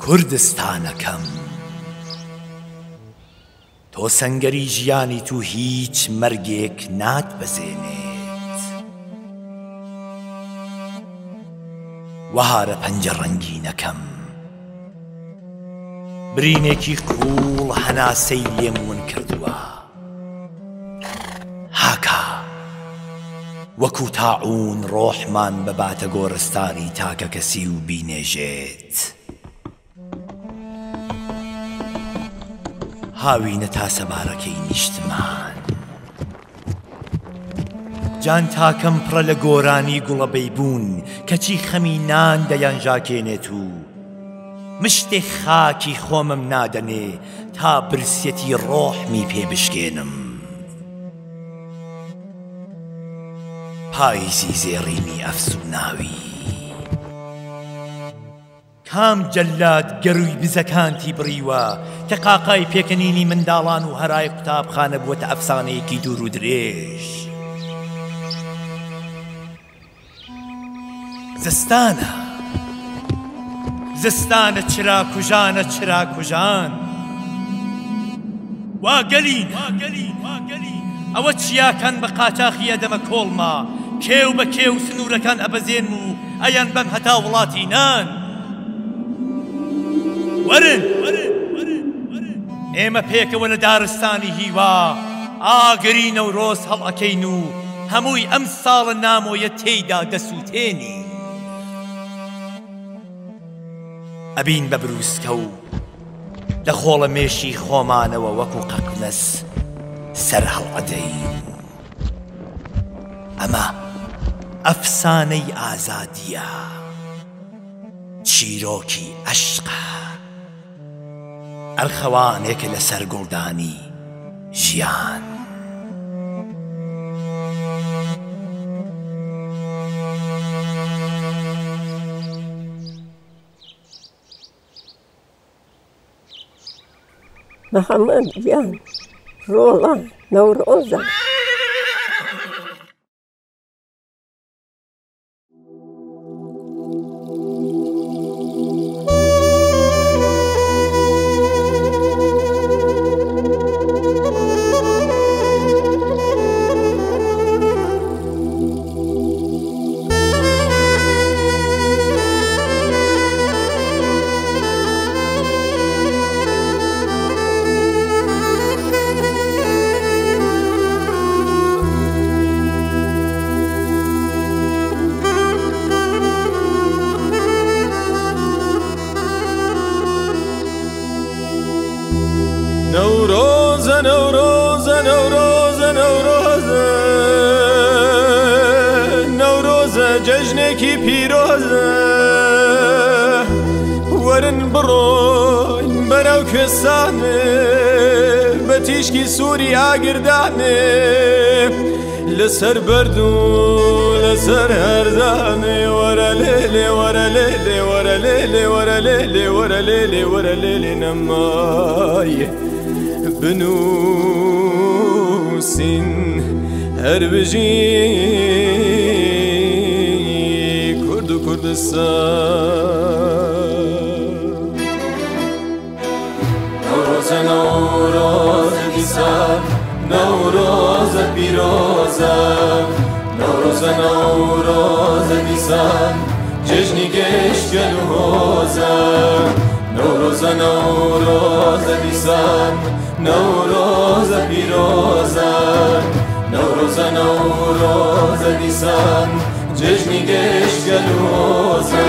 کوردستانەکەم تۆ سەنگەری ژیانی تو هیچ مەرگێک ناتبەزێنێت وەهارە پەنجە ڕەنگینەکەم برینێکی قوڵ هەناسەی لێمون کردووە هاکە وەکو تاعون ڕۆحمان بەباتە گۆڕستانی تاکە کەسی و بینێژێت هاوینە تا سەبارەکەی نیشتمان جان تاکەم پڕە لە گۆرانی گوڵەبەی بوون کەچی خەمی نان دەیانژاکێنێت و مشتێ خاکی خۆمم نادەنێ تا برسێتی ڕۆحمی پێ بشکێنم پاییزی زێڕینی ئەفسوناوی کام جەلاد گەروی بزەکانتی بڕیوە کە قاقای پێکەنینی منداڵان و هەرای قوتابخانە بووەتە ئەفسانەیەکی دوور و درێژ زستانە چراکوژانە چراکوژان واگەلین ئەوە چیاکەن بە قاچاقی ئەدەمە کۆڵما کێو بە کێو سنوورەکان ئەبەزێن و ئەیان بەم هەتا وڵاتی نان وەرن ئێمە پێکەوە لە دارستانی هیوا ئاگری نەورۆز هەڵئەکەین و هەمووی ئەم ساڵە نامۆیە تێیدا دەسووتێنی ئەبین بە بروسکە و لە خۆڵە مێشی خۆمانەوە وەکو قەقنەس سەر هەڵئەدەین ئەمە ئەفسانەی ئازادیە چیرۆکی عەشقە ئەرخەوانێکە لە سەرگوڵدانی ژیان محەممەد گیان ڕۆڵە نەورۆزە نوروزە نوروزە نوروزە نوروزە نوروزە جەژنێکی پیرۆزە وەرن بڕۆین بەرەو کوێستانێ بە تیشکی سووری ئاگردانێ لەسەر بەرد و لەسەر هەرزانێ وەرە لێلێ وەرە لێلێ وەرە لێلێ وەرە لێلێ وەرە لێلێ وەرە لێلێ نەمایە بنووسین هەر بژی کورد و کوردستان نەورۆزە نەورۆزە دیسان نەورۆزە پیرۆزە نەورۆزە نەورۆزە دیسان جژنی گەشتگەل و هۆزە نەورۆزە نەورۆزە دیسان نەورۆزە پیرۆزە نەورۆزە نەورۆزە دیسان جژنی گەشتگەل و هۆزە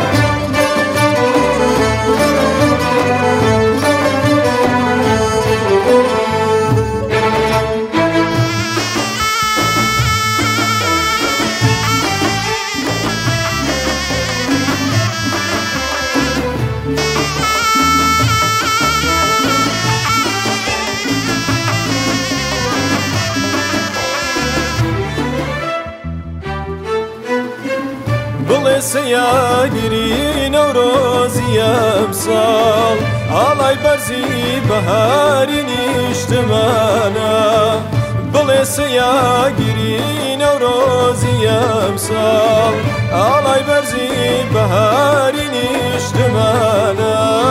بڵێ سەیاگیری نەورۆزی ئەمساڵ ئاڵای بەرزی بەهاری نیشتمانە بڵێ سەیاگیری نەورۆزی ئەمساڵ ئاڵای بەرزی بەهاری نیشتمانە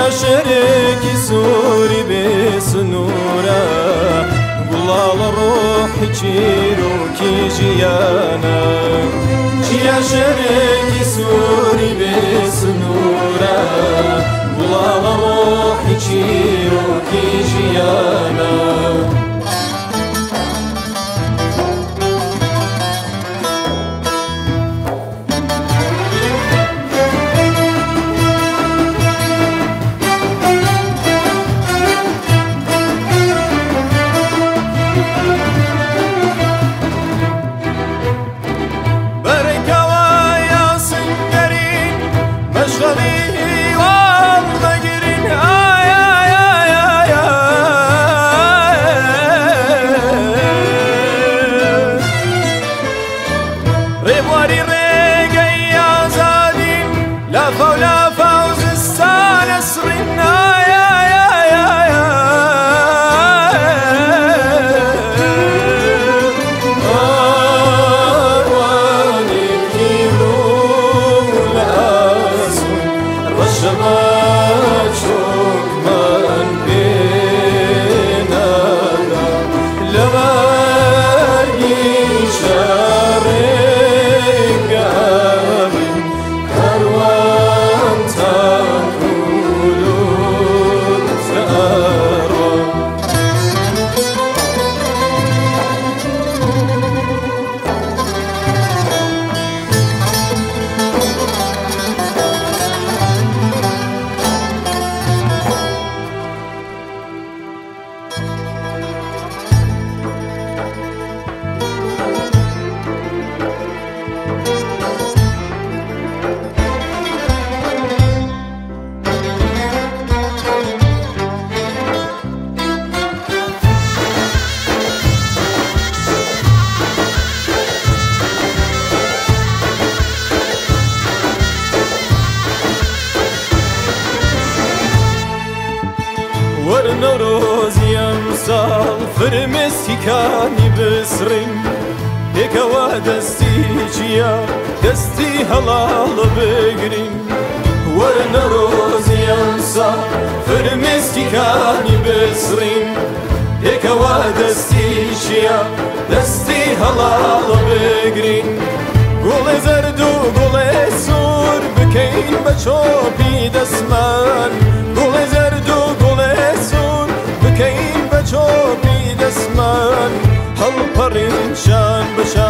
چیا شەرێکی سووری بێ سنوورە گوڵاڵە ڕۆحی چیرۆکی ژیانە چیا شەرێکی سووری بێ سنوورە گوڵاڵە ڕۆحی چیرۆکی ژیانە ڕێبواری ڕێگەی ئازادین لافە و لافە و زستانە سڕین ئاوانێکی ڕوو لە ئاسون ڕەشەما چۆکمان پێنادا لەبارگی شارێ نەورۆزی ئەمساڵ فرمێسکیکانی بسڕین پێکەوە دەستی چیە دەستی هەڵاڵە بگرین وەرە نەورۆزی ئەمساڵ فرمێسکیکانی بسڕین پێکەوە دەستی چیە دەستی هەڵاڵە بگرین گوڵێ زەرد و گوڵێ سوور بکەین بە چۆپی دەسمان گوڵێ زەرد و گوڵێ سوور بکەین بە چۆپی دەسمان هەڵپەڕین شان بە شان